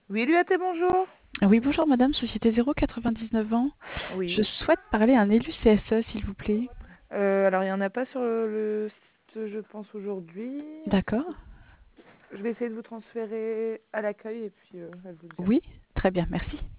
Oui, l'UAT, bonjour. Oui, bonjour madame, Société 099 ans. Je Oui. souhaite parler à un élu CSE, s'il vous plaît. Alors, il n'y en a pas sur le site, je pense, aujourd'hui. D'accord? Je vais essayer de vous transférer à l'accueil et puis elle vous dira. Oui, très bien, merci.